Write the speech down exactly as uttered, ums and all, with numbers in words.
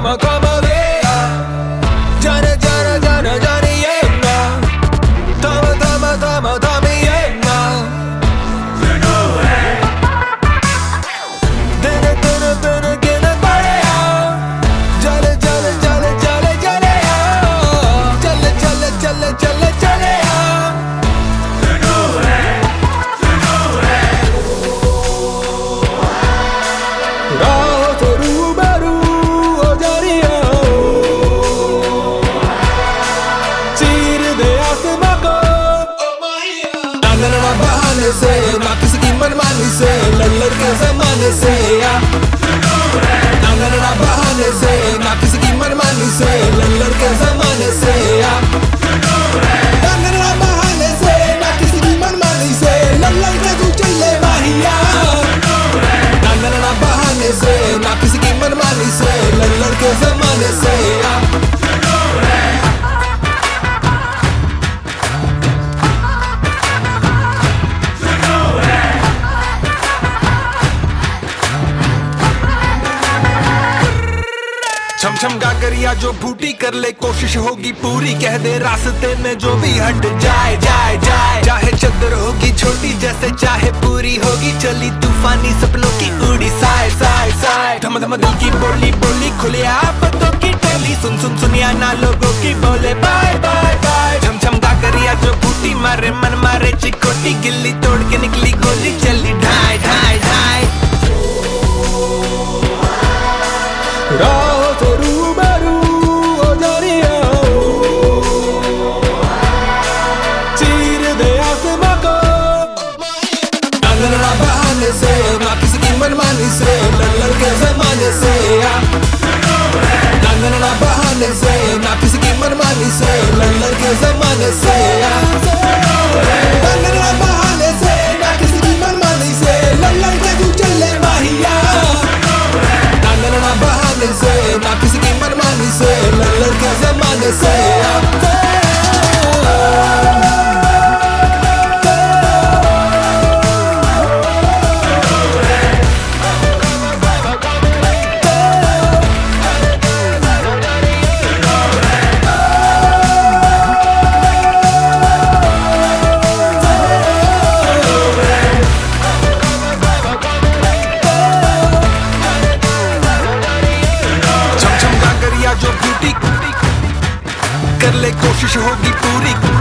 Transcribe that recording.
tama tama veya Jana jana jana jana yenna Tama tama tama tama yenna Dene dene dene gene padeya Jale jale jale jale jale ya Jale jale jale jale jale ya बहाने से ना किसी की मनमानी से लड़ लड़ के जमाने से या ना ना ना बहाने से ना किसी की मनमानी से लड़ लड़ के जमाने से या ना ना ना बहाने से ना किसी की मनमानी से लड़ लड़ के तू चले माहिया ना ना ना बहाने से ना किसी की मनमानी से लड़ लड़ के जमाने से या छम छम गागरिया जो फूटी कर ले कोशिश होगी पूरी कह दे रास्ते में जो भी हट जाए जाए जाए चाहे चद्दर होगी छोटी जैसे चाहे पूरी होगी चली तूफानी सपनों की उड़ी साए साए साए धम धम दिल की बोली बोली खुले आफतों की टोली सुन सुन सुनिया ना लोगों की बोले बाय बाय बाय छम छम गागरिया जो फूटी मारे मन मारे चिकोटी गिल्ली तोड़ के निकली गोली चली ढाई ढाई ढाई बहाने से ना किसी की मनमानी से लड़ लड़ के जमाने से ना ना ना बहाने से ना किसी की मनमानी से लड़ लड़ के जमाने से ना ना ना बहाने से ना किसी की मनमानी से लड़ लड़ के तू चले माहिया ना ना ना बहाने से ना किसी की मनमानी से लड़ लड़ के जमाने से जो ब्यूटी कर ले कोशिश होगी पूरी